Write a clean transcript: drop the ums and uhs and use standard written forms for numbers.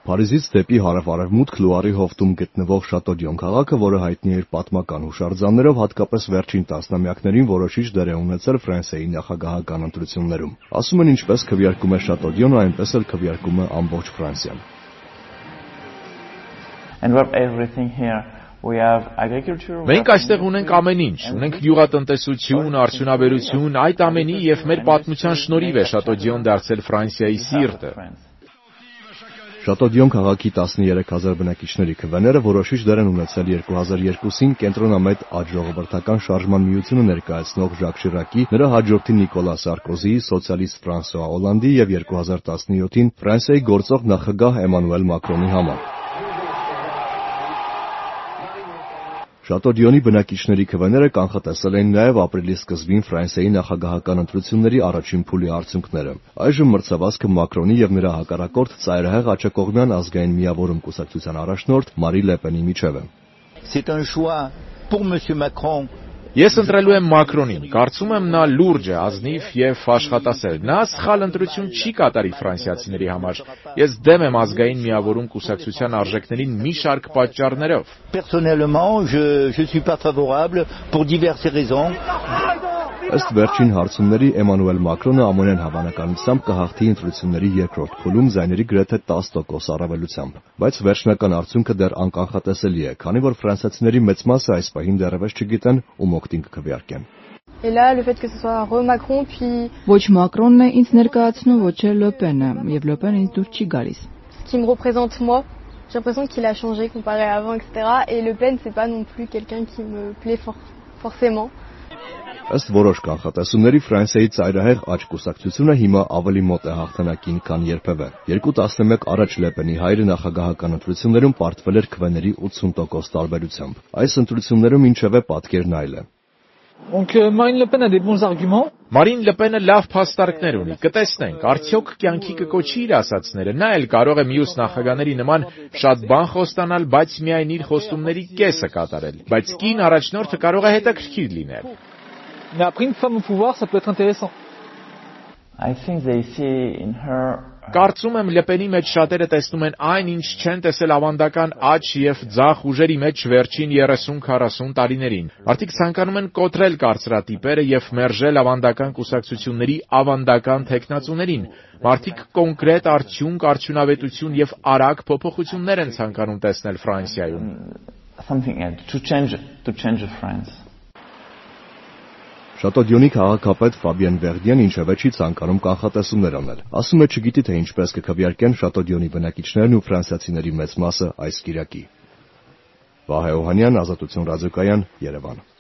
Փարիզից դեպի հարավ-արևմուտք Լուարի հովտում գտնվող Շատոդիոն քաղաքը, որը հայտնի է իր պատմական հուշարձաններով, հատկապես վերջին տասնամյակներին որոշիչ դեր է ունեցել Ֆրանսիայի նախագահական ընտրություններում։ Ասում են, ինչպես քվեարկում է Շատոդիոնը, այնպես էլ քվեարկում է ամբողջ Ֆրանսիան։ Մենք այստեղ ունենք ամեն ինչ, ունենք գյուղատնտեսություն, արդյունաբերություն, այդ ամենի և մեր պատմության շնորհիվ է Շատոդիոն դարձել Ֆրանսիայի սիրտը։ Շատոդիոն քաղաքի 13,000 բնակիչների քվեները որոշիչ դեր են ունեցել 2002-ին կենտրոնամետ աջ ժողովրդական շարժման միությունը ներկայացնող Ժակ Շիրակի, նրա հաջորդին Նիկոլա Սարկոզիի, սոցիալիստ Ֆրանսուଆ Օլանդի և 2017-ին Ֆրանսիայի գործող նախագահ Էմանուել Մակրոնի համար։ Շատոդիոնի բնակիչների քվեները կանխատեսել էին նաև ապրիլի սկզբին Ֆրանսիայի նախագահական ընտրությունների առաջին փուլի արդյունքները։ Այժմ մրցավազքը Մակրոնի և նրա հակառակորդ ծայրահեղ աջակողմյան ազգային միավորում կուսակցության առաջնորդ Մարի Լեպենի միջև է։ Ես ընտրելու եմ Մակրոնին, կարծում եմ նա լուրջ է, ազնիվ և աշխատասեր։ Նա սխալ ընտրություն չի կատարի ֆրանսիացիների համար։ Ես դեմ եմ ազգային միավորում կուսակցության արժեքներին մի շարք պատճառներով։ Ըստ վերջին հարցումների Էմանուել Մակրոնը ամենայն հավանականությամբ կհաղթի ընտրությունների երկրորդ փուլում ձայների գրեթե 10% առավելությամբ, բայց վերջնական արդյունքը դեռ անկանխատեսելի է, քանի որ ֆրանսիացիների մեծ մասը այս պահին դեռևս չգիտեն ում օգտին կքվեարկեն։ Ոչ Մակրոնն է ինձ ներկայացնում, ոչ էլ Լը Պենը, եւ Լը Պենը ինձ դուր չի գալիս։ J'ai l'impression qu'il a changé comparé à avant, etc. Et Le Pen, c'est pas non plus quelqu'un qui me plaît forcément. Ըստ որոշ կանխատեսումների Ֆրանսիայի ծայրահեղ աջ կուսակցությունը հիմա ավելի մոտ է հաղթանակին, քան երբևէ։ 2-11 առաջ Լեպենի հայրը նախագահական ընտրություններում պարտվել էր քվեների 80% տարբերությամբ։ Այս ընտրություններում ինչևէ պատկերն այլ է։ Մարին Լը Պենը լավ փաստարկներ ունի, կտեսնենք, արդյոք կյանքի կկոչի իր ասածները, նա էլ կարող է մյուս նախագահների նման շատ բան խոստանալ, բայց միայն իր խոստումների կեսը կատարել, բայց կին առաջնորդը կարող է հետաքրքիր լինել։ Կարծում եմ Լը Պենի մեջ շատերը տեսնում են այն, ինչ չեն տեսել ավանդական աջ և ձախ ուժերի մեջ վերջին 30-40 տարիներին։ Մարդիկ ցանկանում են կոտրել կարծրատիպերը և մերժել ավանդական կուսակցությունների ավանդական թեկնածուներին։ Մարդիկ կոնկրետ արդյունք, արդյունավետություն և արագ փոփոխություններ են ցանկանում տեսնել Ֆրանսիայում։ Շատոդիոնի քաղաքապետ Ֆաբիեն Վերդիեն ինչևէ չի ցանկանում կանխատեսումներ անել։ Ասում է չգիտի, թե ինչպես կքվեարկեն Շատոդիոնի բնակիչներն ու ֆրանսիացիների մեծ մասը այս կիրակի։ Վահե Օհանյան, Ազատություն ռադիոկայան, Երևան։